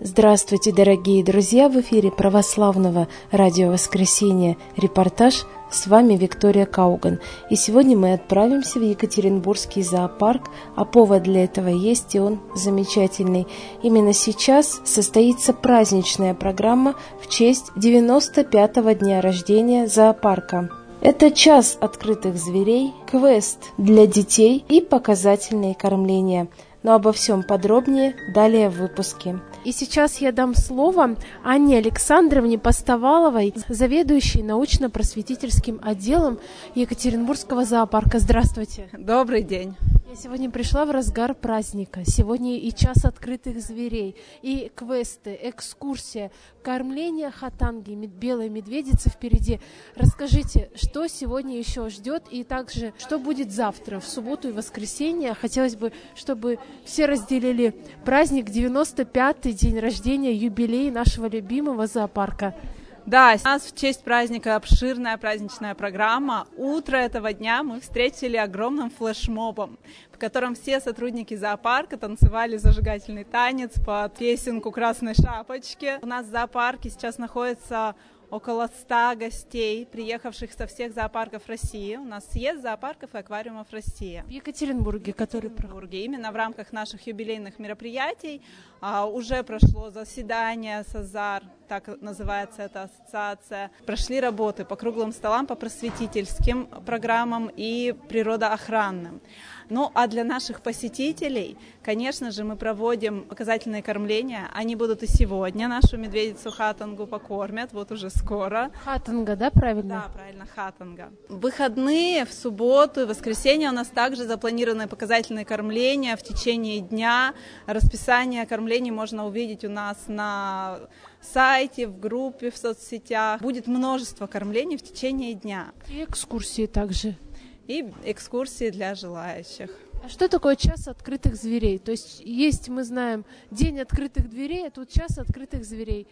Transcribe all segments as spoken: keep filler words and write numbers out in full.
Здравствуйте, дорогие друзья! В эфире православного радио «Воскресенье» репортаж. С вами Виктория Кауган. И сегодня мы отправимся в Екатеринбургский зоопарк, а повод для этого есть, и он замечательный. Именно сейчас состоится праздничная программа в честь девяносто пятого дня рождения зоопарка. Это час открытых зверей, квест для детей и показательные кормления. Но обо всем подробнее далее в выпуске. И сейчас я дам слово Анне Александровне Постоваловой, заведующей научно-просветительским отделом Екатеринбургского зоопарка. Здравствуйте. Добрый день. Я сегодня пришла в разгар праздника. Сегодня и час открытых зверей, и квесты, экскурсия, кормление хатанги, белой медведицы впереди. Расскажите, что сегодня еще ждет, и также, что будет завтра, в субботу и воскресенье. Хотелось бы, чтобы все разделили праздник, девяносто пятый день рождения, юбилей нашего любимого зоопарка. Да, у нас в честь праздника обширная праздничная программа. Утро этого дня мы встретили огромным флешмобом, в котором все сотрудники зоопарка танцевали зажигательный танец под песенку «Красной шапочки». У нас в зоопарке сейчас находится около ста гостей, приехавших со всех зоопарков России. У нас съезд зоопарков и аквариумов России. В Екатеринбурге, который в Екатеринбурге. Именно в рамках наших юбилейных мероприятий а, уже прошло заседание СОЗАР, так называется эта ассоциация. Прошли работы по круглым столам, по просветительским программам и природоохранным. Ну, а для наших посетителей, конечно же, мы проводим показательные кормления. Они будут и сегодня. Нашу медведицу хатангу покормят, вот уже скоро. Хатанга, да, правильно? Да, правильно, хатанга. В выходные, в субботу и воскресенье у нас также запланированы показательные кормления в течение дня. Расписание кормлений можно увидеть у нас на сайте, в группе, в соцсетях. Будет множество кормлений в течение дня. И экскурсии также. И экскурсии для желающих. А что такое час открытых зверей? То есть есть, мы знаем, день открытых дверей, а тут час открытых зверей.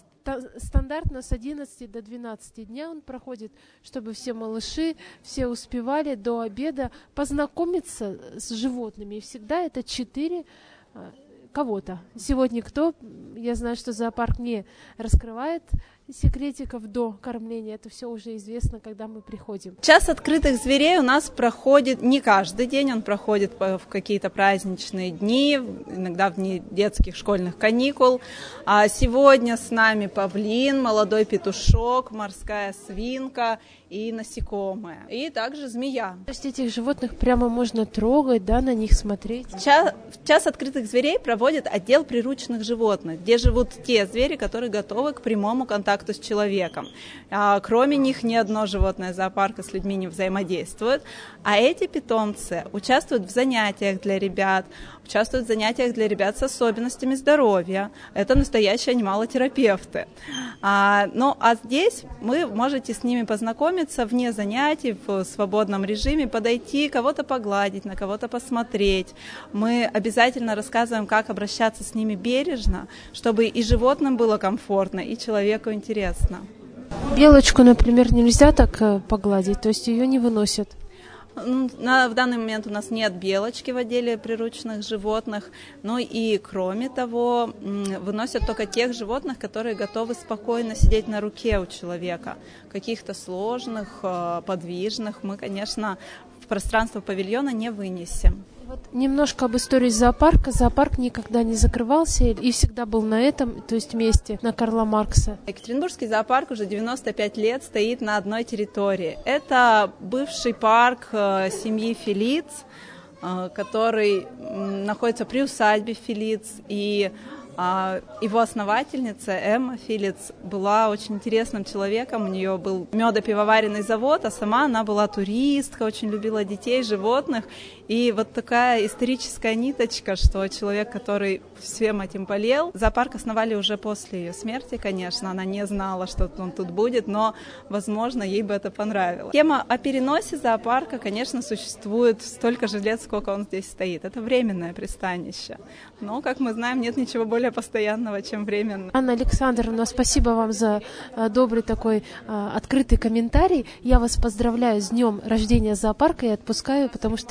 Стандартно с одиннадцати до двенадцати дня он проходит, чтобы все малыши, все успевали до обеда познакомиться с животными. И всегда это четыре кого-то. Сегодня кто? Я знаю, что зоопарк не раскрывает секретиков до кормления. Это все уже известно, когда мы приходим. Час открытых зверей у нас проходит не каждый день, он проходит в какие-то праздничные дни, иногда в дни детских школьных каникул. А сегодня с нами павлин, молодой петушок, морская свинка и насекомые, и также змея. То есть этих животных прямо можно трогать, да, на них смотреть? Час, час открытых зверей проводит отдел приручных животных, где живут те звери, которые готовы к прямому контакту с человеком. А, кроме них ни одно животное зоопарка с людьми не взаимодействует. А эти питомцы участвуют в занятиях для ребят, участвуют в занятиях для ребят с особенностями здоровья. Это настоящие анималотерапевты. А, ну, а здесь вы можете с ними познакомиться вне занятий, в свободном режиме, подойти, кого-то погладить, на кого-то посмотреть. Мы обязательно рассказываем, как обращаться с ними бережно, чтобы и животным было комфортно, и человеку интересно. Белочку, например, нельзя так погладить, то есть ее не выносят? На, в данный момент у нас нет белочки в отделе приручных животных, но и кроме того выносят только тех животных, которые готовы спокойно сидеть на руке у человека. Каких-то сложных, подвижных мы, конечно, в пространство павильона не вынесем. Вот немножко об истории зоопарка. Зоопарк никогда не закрывался и всегда был на этом, то есть месте, на Карла Маркса. Екатеринбургский зоопарк уже девяносто пять лет стоит на одной территории. Это бывший парк семьи Филиц, который находится при усадьбе Филиц, и его основательница Эмма Филиц была очень интересным человеком, у нее был медопивоваренный завод, а сама она была туристка, очень любила детей, животных, и вот такая историческая ниточка, что человек, который всем этим болел, зоопарк основали уже после ее смерти, конечно, она не знала, что он тут будет, но, возможно, ей бы это понравилось. Тема о переносе зоопарка, конечно, существует столько же лет, сколько он здесь стоит, это временное пристанище, но, как мы знаем, нет ничего более постоянного, чем временно. Анна Александровна, спасибо вам за а, добрый такой а, открытый комментарий. Я вас поздравляю с днем рождения зоопарка и отпускаю, потому что вы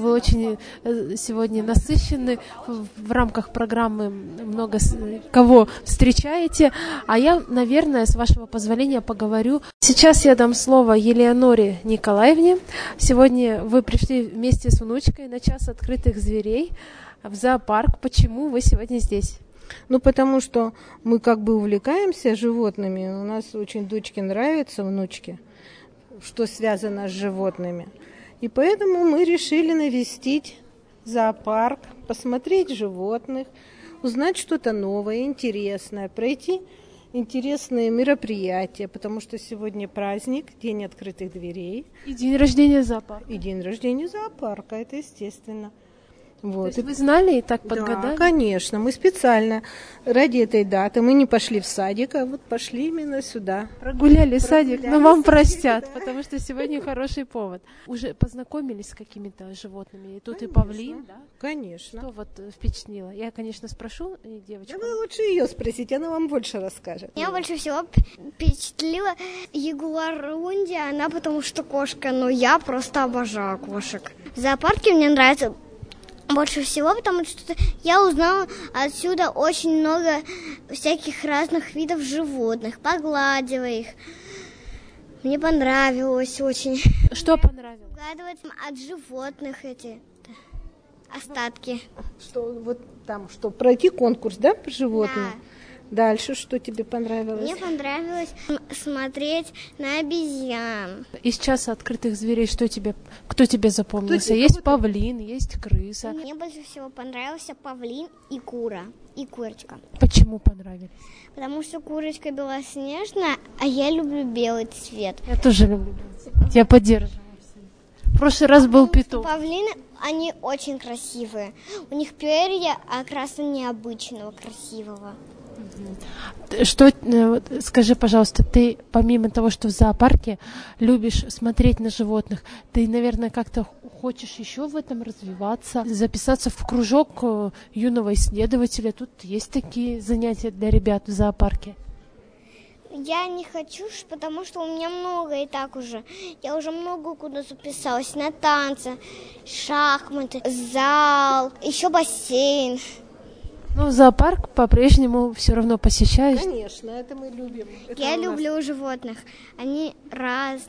вы очень сегодня насыщены, в рамках программы много кого встречаете, а я, наверное, с вашего позволения поговорю. Сейчас я дам слово Елеоноре Николаевне. Сегодня вы пришли вместе с внучкой на час открытых зверей в зоопарк. Почему вы сегодня здесь? Ну, потому что мы как бы увлекаемся животными. У нас очень дочке нравится, внучке, что связано с животными. И поэтому мы решили навестить зоопарк, посмотреть животных, узнать что-то новое, интересное, пройти интересные мероприятия, потому что сегодня праздник, день открытых дверей. И день рождения зоопарка. И день рождения зоопарка, это естественно. Вот. То есть вы знали и так подгадали? Да, конечно. Мы специально ради этой даты, мы не пошли в садик, а вот пошли именно сюда. Прогуляли, Прогуляли садик, но вам садик, простят, да. Потому что сегодня хороший повод. Уже познакомились с какими-то животными? И тут конечно, и павлин, да? Конечно. Что вот впечатлило? Я, конечно, спрошу девочку. Да вы лучше ее спросите, она вам больше расскажет. Меня больше всего впечатлила ягуарунди, она потому что кошка, но я просто обожаю кошек. В зоопарке мне нравится больше всего, потому что я узнала отсюда очень много всяких разных видов животных, погладила их. Мне понравилось очень. Что понравилось? Погладывать от животных эти остатки. Что вот там, что пройти конкурс, да, по животным? Да. Дальше что тебе понравилось? Мне понравилось смотреть на обезьян. Из часа открытых зверей что тебе, кто тебе запомнился? Кто тебе, есть павлин, есть крыса. Мне больше всего понравился павлин и кура, и курочка. Почему понравились? Потому что курочка белоснежная, а я люблю белый цвет. Я тоже люблю белый цвет. Я поддерживаю. В прошлый раз был петух. Павлины, они очень красивые. У них перья окраса необычного, красивого. Что, скажи, пожалуйста, ты помимо того, что в зоопарке любишь смотреть на животных, ты, наверное, как-то хочешь еще в этом развиваться, записаться в кружок юного исследователя? Тут есть такие занятия для ребят в зоопарке? Я не хочу, потому что у меня много и так уже. Я уже много куда записалась. На танцы, шахматы, зал, еще бассейн. Ну, зоопарк по-прежнему все равно посещаешь? Конечно, это мы любим. Это Я нас... люблю животных. Они раз...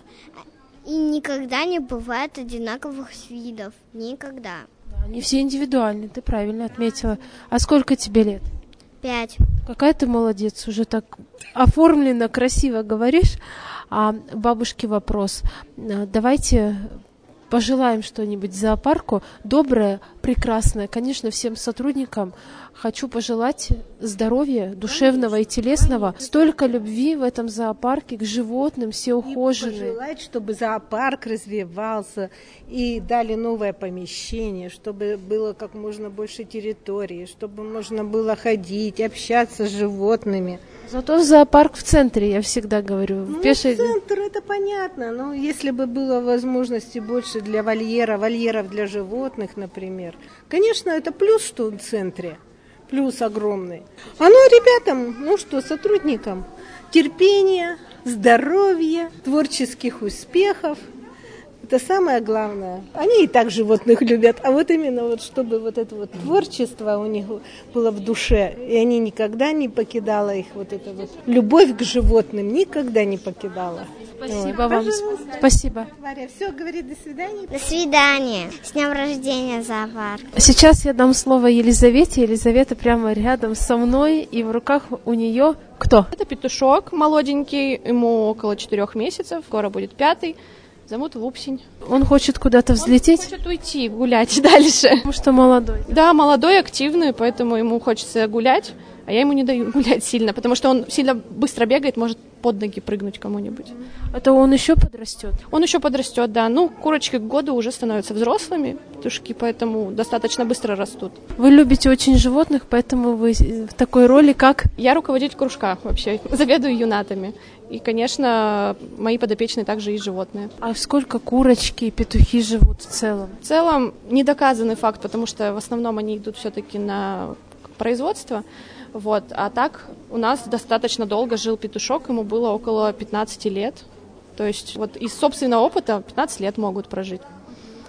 И никогда не бывает одинаковых видов. Никогда. Да, они все индивидуальны, ты правильно отметила. А сколько тебе лет? Пять. Какая ты молодец, уже так оформленно, красиво говоришь. А бабушке вопрос. Давайте пожелаем что-нибудь зоопарку. Доброе, прекрасное. Конечно, всем сотрудникам хочу пожелать здоровья душевного конечно, и телесного. Конечно. Столько любви в этом зоопарке к животным, все ухоженные. И пожелать, чтобы зоопарк развивался и дали новое помещение, чтобы было как можно больше территории, чтобы можно было ходить, общаться с животными. Зато зоопарк в центре, я всегда говорю. Ну, пешей... центр, это понятно, но если бы было возможности больше для вольера, вольеров для животных, например, конечно, это плюс, что в центре, плюс огромный. А ну, ребятам, ну что, сотрудникам, терпения, здоровья, творческих успехов. Это самое главное. Они и так животных любят, а вот именно вот чтобы вот это вот творчество у них было в душе, и они никогда не покидала их вот эта вот любовь к животным, никогда не покидала. Спасибо вот. Вам. Пожалуйста. Спасибо. Варя, все, говорит, до свидания. До свидания. С днем рождения, зоопарк. Сейчас я дам слово Елизавете. Елизавета прямо рядом со мной, и в руках у нее кто? Это петушок молоденький, ему около четырех месяцев, скоро будет пятый. Зовут Лупсень. Он хочет куда-то взлететь? Он хочет уйти, гулять дальше. Потому что молодой. Да, молодой, активный, поэтому ему хочется гулять, а я ему не даю гулять сильно, потому что он сильно быстро бегает, может под ноги прыгнуть кому-нибудь. Это он еще подрастет? Он еще подрастет, да. Ну, курочки к году уже становятся взрослыми, петушки, поэтому достаточно быстро растут. Вы любите очень животных, поэтому вы в такой роли, как... Я руководитель кружка вообще, заведую юнатами. И, конечно, мои подопечные также и животные. А сколько курочки и петухи живут в целом? В целом недоказанный факт, потому что в основном они идут все-таки на производство. Вот. А так у нас достаточно долго жил петушок, ему было около пятнадцати лет. То есть вот из собственного опыта пятнадцать лет могут прожить.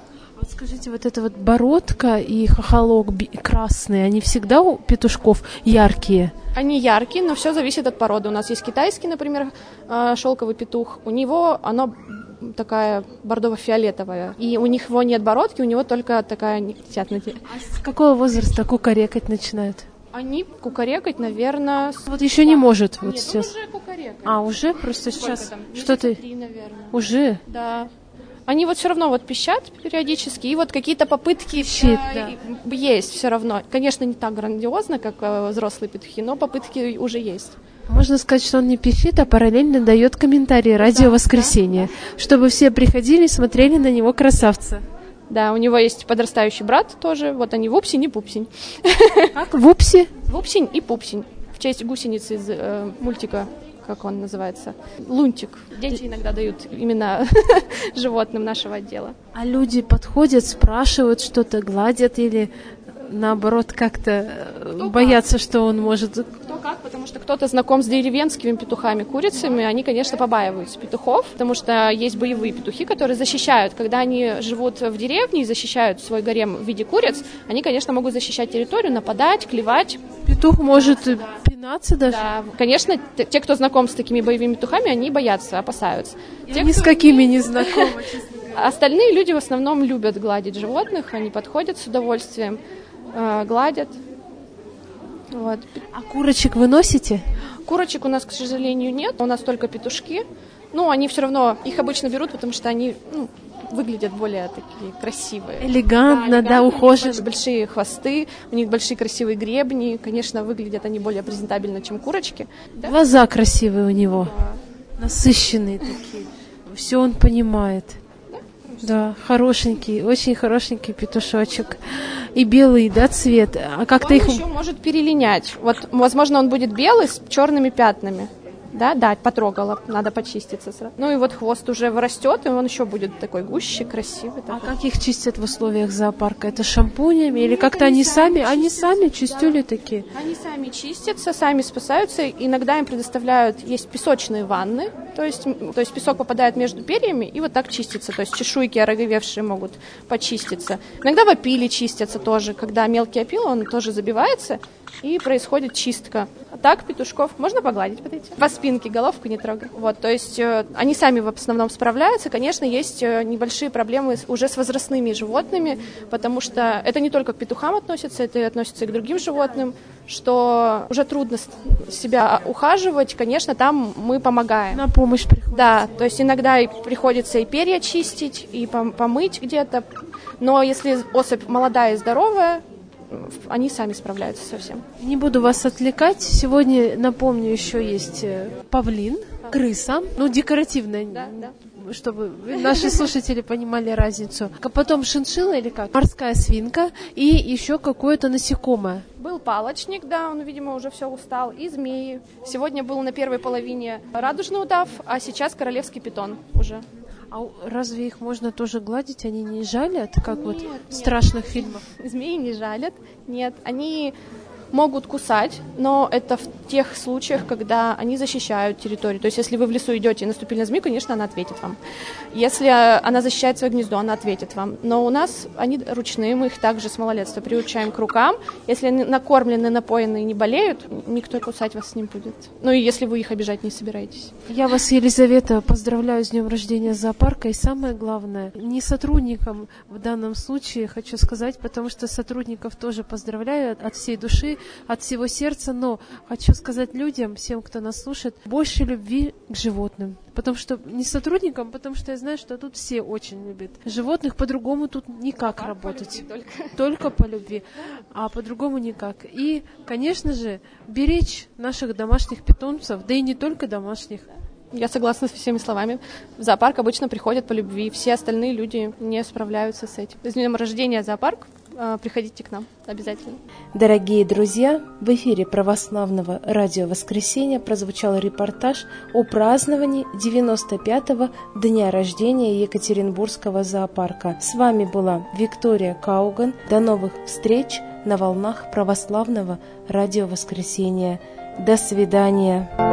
Скажите, вот эта вот бородка и хохолок би- красные, они всегда у петушков яркие? Они яркие, но все зависит от породы. У нас есть китайский, например, шелковый петух. У него оно такая бордово-фиолетовая. И у них его нет бородки, у него только такая... А с какого возраста кукарекать начинают? Они кукарекать, наверное... С... Вот еще не может вот Нет, сейчас. уже кукарекают. А, уже? Просто Сколько сейчас... Там? Что-то... три, наверное. Уже? Да. Они вот все равно вот пищат периодически, и вот какие-то попытки Пищит, да, да. есть все равно. Конечно, не так грандиозно, как э, взрослые петухи, но попытки уже есть. Можно сказать, что он не пищит, а параллельно дает комментарии «Радио Воскресенье», да, да. чтобы все приходили и смотрели на него, красавца. Да, у него есть подрастающий брат тоже, вот они Вупсень и Пупсень. Как? Вупси? Вупсень и Пупсень, в честь гусеницы из э, мультика. Как он называется? Лунтик. Дети иногда дают имена животным нашего отдела. А люди подходят, спрашивают что-то, гладят или наоборот как-то кто боятся, как? Что он может... Кто как, потому что кто-то знаком с деревенскими петухами, курицами, они, конечно, побаиваются петухов, потому что есть боевые петухи, которые защищают. Когда они живут в деревне и защищают свой гарем в виде куриц, они, конечно, могут защищать территорию, нападать, клевать. Петух может да. пинаться даже? Да, конечно, те, кто знаком с такими боевыми петухами, они боятся, опасаются. Я ни с какими не знакома, честно говоря. Остальные люди в основном любят гладить животных, они подходят с удовольствием, э, гладят. Вот. А курочек вы носите? Курочек у нас, к сожалению, нет, у нас только петушки. Ну, они все равно, их обычно берут, потому что они ну, выглядят более такие красивые. Элегантно, да, да ухоженно. Большие хвосты, у них большие красивые гребни. Конечно, выглядят они более презентабельно, чем курочки. Да? Глаза красивые у него, да. насыщенные такие. Все он понимает. Да, хорошенький, очень хорошенький петушочек. И белый, да, цвет. А как-то он их... еще может перелинять. Вот, возможно, он будет белый с черными пятнами. Да, да, потрогала, надо почиститься сразу. Ну и вот хвост уже вырастет, и он еще будет такой гуще, красивый. А такой. как их чистят в условиях зоопарка? Это шампунями или как-то они сами, они сами чистюли да. такие? Они сами чистятся, сами спасаются. Иногда им предоставляют, есть песочные ванны, то есть, то есть песок попадает между перьями и вот так чистится. То есть чешуйки ороговевшие могут почиститься. Иногда в опиле чистятся тоже, когда мелкий опил, он тоже забивается и происходит чистка. А так петушков можно погладить под эти. По спинке, головку не трогай. Вот, то есть э, они сами в основном справляются. Конечно, есть э, небольшие проблемы с, уже с возрастными животными, потому что это не только к петухам относится, это относится и к другим животным, что уже трудно себя ухаживать. Конечно, там мы помогаем. На помощь приходится. Да, то есть иногда и приходится и перья чистить, и помыть где-то. Но если особь молодая и здоровая, они сами справляются со всем. Не буду вас отвлекать. Сегодня, напомню, еще есть павлин, крыса, ну, декоративная, да, да. чтобы наши слушатели понимали разницу. А потом шиншилла или как? Морская свинка и еще какое-то насекомое. Был палочник, да, он, видимо, уже все устал, и змеи. Сегодня был на первой половине радужный удав, а сейчас королевский питон уже. А разве их можно тоже гладить? Они не жалят, как нет, вот нет. в страшных фильмах? Змеи не жалят, нет. Они могут кусать, но это в тех случаях, когда они защищают территорию. То есть, если вы в лесу идете и наступили на змею, конечно, она ответит вам. Если она защищает свое гнездо, она ответит вам. Но у нас они ручные, мы их также с малолетства приучаем к рукам. Если они накормлены, напоены и не болеют, никто кусать вас не будет. Ну и если вы их обижать не собираетесь. Я вас, Елизавета, поздравляю с днем рождения зоопарка. И самое главное, не сотрудникам в данном случае хочу сказать, потому что сотрудников тоже поздравляю от всей души, от всего сердца, но хочу сказать людям, всем, кто нас слушает, больше любви к животным. Потому что не сотрудникам, потому что я знаю, что тут все очень любят животных, по-другому тут никак а работать. По только. только по любви, а по-другому никак. И, конечно же, беречь наших домашних питомцев, да и не только домашних. Я согласна с всеми словами. В зоопарк обычно приходят по любви. Все остальные люди не справляются с этим. С днем рождения зоопарк. Приходите к нам обязательно. Дорогие друзья, в эфире православного радио «Воскресенье» прозвучал репортаж о праздновании девяносто пятого дня рождения Екатеринбургского зоопарка. С вами была Виктория Кауган. До новых встреч на волнах православного радио «Воскресенье». До свидания.